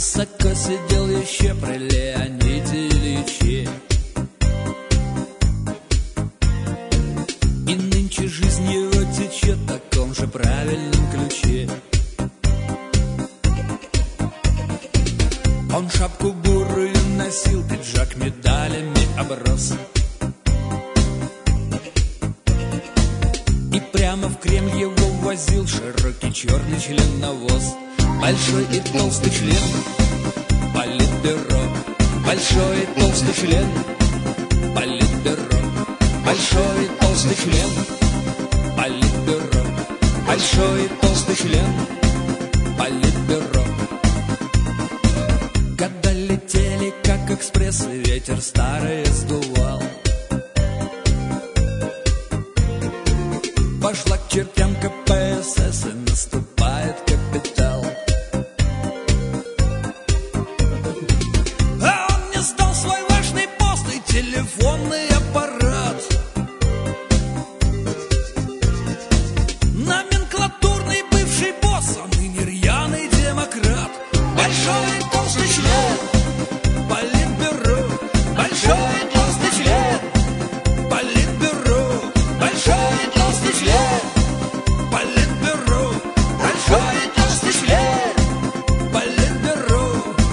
высоко сидел еще при Леониде Ильиче. И нынче жизнь его течет в таком же правильном ключе. Он шапку бурую носил, пиджак медалями оброс. И прямо в Кремль его возил широкий черный членовоз. Большой и толстый член Политбюро, большой и толстый член Политбюро, большой и толстый член Политбюро, большой и толстый член Политбюро. Года летели, как экспресс, и ветер старый сдувал. Пошла к чертям КПСС, и наступает капитал. А он не сдал свой важный пост и телефонный аппарат. Номенклатурный бывший босс, он ныне рьяный демократ. Большой и толстый член Политбюро, большой и толстый член Политбюро, большой и толстый член Политбюро, большой и толстый член Политбюро.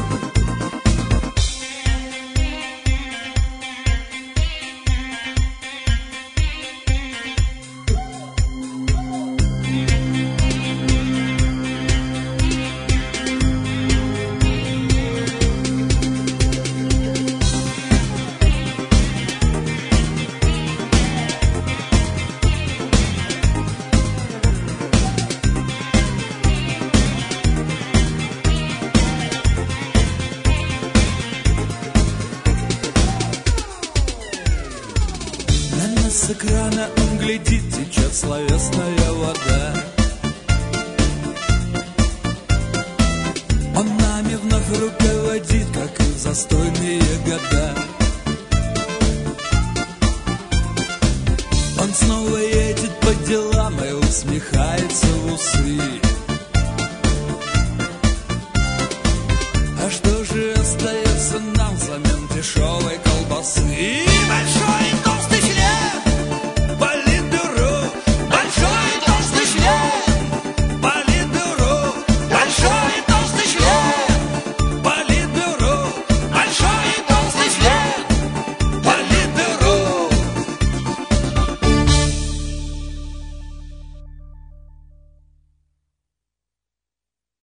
С экрана он глядит, течет словесная вода. Он нами вновь руководит, как и в застойные года. Он снова едет по делам и усмехается в усы. А что же остается нам взамен дешевой колбасы? И большой